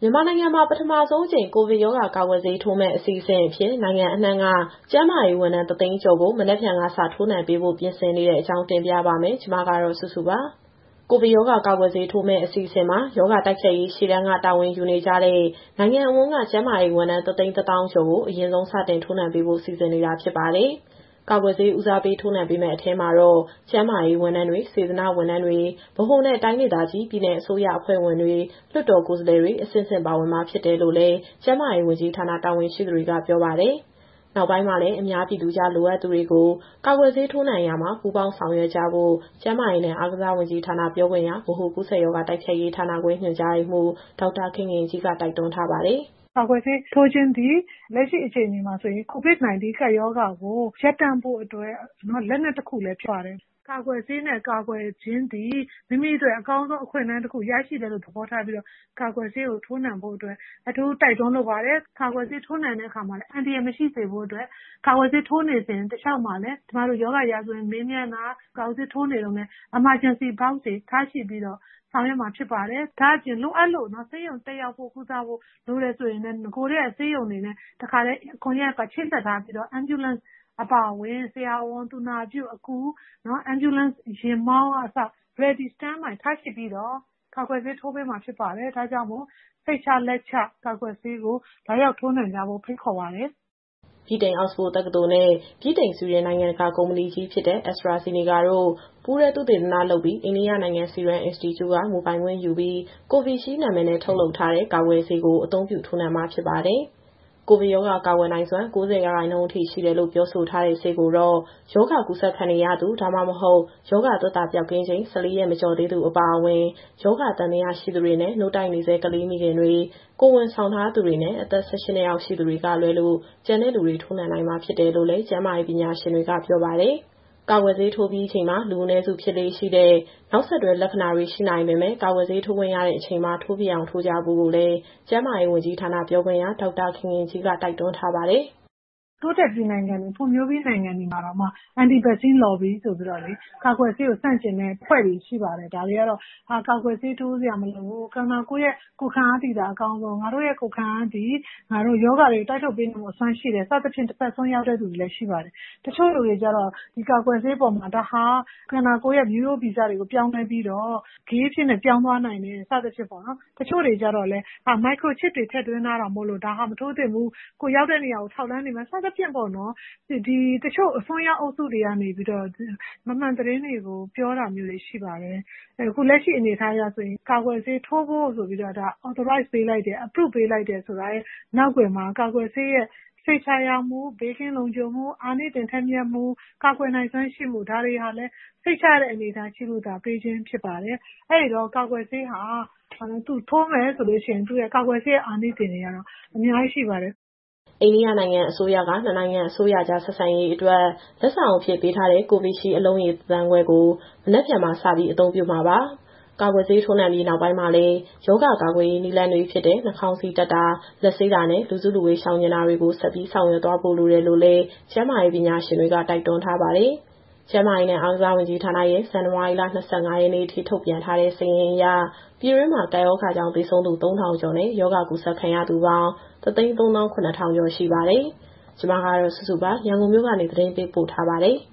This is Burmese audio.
မြန်မာနိုင်ငံမှာပထမဆုံးအကြိမ်ကိုဗစ်ရောဂါကာကွယ်ဆေးထိုးမယ့်အစီအစဉ်အဖြစ်နိုင်ငံအနှံ့ကကျန်းမာရေးဝန်ထမ်း1,000,000 ကျော်ကိုမနက်ဖြန်ကစထိုးနှံပေးဖို့ပြင်ဆင်နေတဲ့အကြောင်းတင်ပြပါမယ်။ ဒီသတင်းကိုဗွီအိုအေမြန်မာပိုင်း သတင်းထောက်စုစုက တင်ဆက်ပေးမှာပါ။ ကိုဗစ်ရောဂါကာကွယ်ဆေးထိုးမယ့်အစီအစဉ်မှာရောဂါတိုက်ဖျက်ရေးရှေ့တန်းကတာဝန်ယူနေကြတဲ့နိုင်ငံအဝန်းကကျန်းမာရေးဝန်ထမ်း1,1၀,၀၀၀ ကျော်ကိုအရင်ဆုံးစတင်ထိုးနှံပေးဖို့စီစဉ်နေတာဖြစ်ပါတယ်။ ကာကွယ်ဆေးဦးစားပေးထိုးနှံပေးမယ့်အထဲမှာတော့ကျန်းမာရေးဝန်ထမ်းတွေ၊ စေတနာ့ဝန်ထမ်းတွေ၊ ဗဟိုနဲ့တိုင်းဒေသကြီးပြည်နယ်အစိုးရအဖွဲ့ဝင်တွေ၊ လွှတ်တော်ကိုယ်စားလှယ်တွေအဆင့်ဆင့်ပါဝင်မှာဖြစ်တယ်လို့လည်းကျန်းမာရေးဝန်ကြီးဌာနတာဝန်ရှိသူတွေကပြောပါတယ်။ နောက်ပိုင်းမှာလည်းအများပြည်သူကြားလိုအပ်သူတွေကိုကာကွယ်ဆေးထိုးနှံရာမှာပူးပေါင်းဆောင်ရွက်ကြဖို့ကျန်းမာရေးနဲ့အားကစားဝန်ကြီးဌာနပြောခွင့်ရဗဟိုကူးစက်ရောဂါတိုက်ဖျက်ရေးဌာနခွဲညွှန်ကြားရေးမှူးဒေါက်တာခင်ခင်ကြီးကတိုက်တွန်းထားပါတယ်။ ကာကွယ်ဆေးထိုးခြင်းသည်လက်ရှိအခြေအနေမှာဆိုရင် COVID-19 ကပ်ရောဂါကိုရပ်တန့်ဖို့အတွက်လက်နက်တစ်ခုလည်းဖြစ်ပါတယ်။ ကာကွယ်ဆေးနဲ့ကာကွယ်ခြင်းသည်မိမိအတွက်အကောင်းဆုံးအခွင့်အလမ်းတစ်ခုရရှိတယ်လို့သဘောထားပြီးတော့ကာကွယ်ဆေးကိုထိုးနှံဖို့အတွက်အထူးတိုက်တွန်းလိုပါတယ်။ကာကွယ်ဆေးထိုးနှံတဲ့အခါမှာလည်းအန္တရာယ်မရှိစေဖို့အတွက်ကာကွယ်ဆေးထိုးနေစဉ်တလျှောက်မှာလည်းကျမတို့ရောဂါရာဇဝင်မေးမြန်းတာကာကွယ်ဆေးထိုးနေတုန်းနဲ့ Emergency Box တွေထားရှိပြီးတော့ဆောင်ရွက်မှာဖြစ်ပါတယ်။ဒါ့အပြင်လိုအပ်လို့ဆေးရုံတက်ရောက်ဖို့ကုသဖို့လိုတယ်ဆိုရင်လည်းနဂိုတည်းကဆေးရုံတွေနဲ့တခါတည်းကွန်ရက်ကချိတ်ဆက်ထားပြီးတော့ Ambulance အပါအဝင်ဆရာဝန်သူနာပြုအကူ Ambulance ယာဉ်မောင်းကအစ Ready Standby ထားရှိပြီးတော့ကာကွယ်ဆေးထိုးပေးမှာဖြစ်ပါတယ်။ဒါကြောင့်မို့စိတ်ချလက်ချကာကွယ်ဆေးကိုလာရောက်ထိုးနှံကြဖို့ဖိတ်ခေါ်ပါတယ်။ဗြိတိန်အောက်စ်ဖို့တက္ကသိုလ်နဲ့ဗြိတိန်-ဆွီဒင်နိုင်ငံတကာကုမ္ပဏီကြီးဖြစ်တဲ့ AstraZeneca တို့ပူးတွဲသုတေသနလုပ်ပြီးအိန္ဒိယနိုင်ငံ Serum Institute ကမူပိုင်ခွင့်ယူပြီး Covishield နာမည်နဲ့ထုတ်လုပ်ထားတဲ့ကာကွယ်ဆေးကိုအသုံးပြုထိုးနှံမှာဖြစ်ပါတယ်။ ကိုဗစ်ရောဂါကာကွယ်နိုင်စွမ်း90%အထိရှိတယ်လို့ပြောဆိုထားတဲ့ဆေးကိုတော့ရောဂါကူးစက်ခံနေရသူဒါမှမဟုတ်ရောဂါသက်သာပျောက်ကင်းချိန်14 ရက်မကျော်သေးသူအပါအဝင်ရောဂါသံသယရှိသူတွေနဲ့နို့တိုက်နေဆဲကလေးမိခင်တွေကိုယ်ဝန်ဆောင်ထားသူတွေနဲ့အသက် 18 နှစ်အောက်ရှိသူတွေကလွဲလို့ကျန်တဲ့လူတွေထိုးနှံနိုင်မှာဖြစ်တယ်လို့လည်းကျန်းမာရေးပညာရှင်တွေကပြောပါတယ်။ ကာကွယ်ဆေးထိုးပြီးချိန်မှာလူအနည်းစုဖြစ်လေ့ရှိတဲ့နောက်ဆက်တွဲလက္ခဏာတွေရှိနိုင်ပေမဲ့ကာကွယ်ဆေးထိုးခွင့်ရတဲ့အချိန်မှာထိုးဖြစ်အောင်ထိုးကြဖို့ကိုလည်းကျန်းမာရေးဝန်ကြီးဌာနပြောခွင့်ရဒေါက်တာခင်ခင်ကြီးကတိုက်တွန်းထားပါတယ်။တိုးတက်ပြီးနိုင်ငံတွေဖွံ့ဖြိုးပြီးနိုင်ငံတွေမှာတောင်မှ Anti-Vaccine Lobby ဆိုပြီးတော့ကာကွယ်ဆေးကိုဆန့်ကျင်တဲ့အဖွဲ့တွေရှိပါတယ်။ဒါတွေကတော့ကာကွယ်ဆေးထိုးစရာမလိုဘူး။ခန္ဓာကိုယ်ရဲ့ကိုယ်ခံအားသည်သာအကောင်းဆုံး။ငါတို့ရဲ့ကိုယ်ခံအားသည်ငါတို့ရောဂါတွေကိုတိုက်ထုတ်ပေးနိုင်ဖို့အစွမ်းရှိတယ်။စသဖြင့်တစ်ဖက်ဆုံးရောက်တဲ့သူတွေလည်းရှိပါတယ်။တချို့လူတွေကျတော့ဒီကာကွယ်ဆေးပေါ်မှာဒါဟာခန္ဓာကိုယ်ရဲ့မျိုးရိုးဗီဇတွေကိုပြောင်းလဲပြီးတော့ဂေးဖြစ်နေပြောင်းသွားနိုင်တယ်စသဖြင့်ပေါ့နော်။တချို့တွေကျတော့လည်းMicrochip တွေထည့်သွင်းထားတာမို့လို့ဒါဟာမထိုးသင့်ဘူး။ကိုယ်ရောက်တဲ့နေရာကိုထောက်လှမ်းနေမယ်စသဖြင့်ပေါ့နော်။ဒီတချို့အစွန်းရောက်အုပ်စုတွေကနေပြီးတော့မမှန်သတင်းတွေကိုပြောတာမျိုးတွေရှိပါတယ်။အခုလက်ရှိအနေအထားအရဆိုရင်ကာကွယ်ဆေးထိုးဖို့ဆိုပြီးတော့Authorize ပေးလိုက်တယ်Approve ပေးလိုက်တယ်ဆိုတာရဲ့နောက်ကွယ်မှာကာကွယ်ဆေးရဲ့စိတ်ချရမှုဘေးကင်းလုံခြုံမှုအာနိသင်ထက်မြက်မှုကာကွယ်နိုင်စွမ်းရှိမှုဒါတွေဟာလည်းစိတ်ချရတဲ့အနေအထားရှိလို့သာပေးခြင်းဖြစ်ပါတယ်။အဲဒီတော့ကာကွယ်ဆေးဟာသူထိုးမယ်ဆိုလို့ရှိရင်သူ့ရဲ့ကာကွယ်ဆေးရဲ့အာနိသင်တွေကတော့အများကြီးရှိပါတယ်အိန္ဒိယနိုင်ငံအစိုးရကနှစ်နိုင်ငံအစိုးရကြားဆက်ဆံရေးအတွက်လက်ဆောင်အဖြစ်ပေးထားတဲ့ Covishield အလုံးရေ1,000,000 ခွဲကိုမနက်ဖြန်မှာစပြီးအသုံးပြုမှာပါ။ကာကွယ်ဆေးထိုးနှံပြီးနောက်ပိုင်းမှာလည်းရောဂါကာကွယ်ရေးနည်းလမ်းတွေဖြစ်တဲ့နှာခေါင်းစည်းတပ်တာ၊လက်ဆေးတာနဲ့လူစုလူဝေးရှောင်ကြဉ်တာတွေကိုဆက်ပြီးဆောင်ရွက်သွားဖို့လိုတယ်လို့လည်းကျန်းမာရေးပညာရှင်တွေကတိုက်တွန်းထားပါတယ်။ကျန်းမာရေးနဲ့အားကစားဝန်ကြီးဌာနရဲ့ဇန်နဝါရီလ25 ရက်နေ့ထိထုတ်ပြန်ထားတဲ့စာရင်းအရပြည်တွင်းမှာကပ်ရောဂါကြောင့်သေဆုံးသူ3,000 ကျော်နဲ့ရောဂါကူးစက်ခံရသူပေါင်း1,3၇,000 ကျော်ရှိပါတယ်။ကျွန်မကတော့စုစုပါရန်ကုန်မြို့ကနေသတင်းပေးပို့ထားပါတယ်။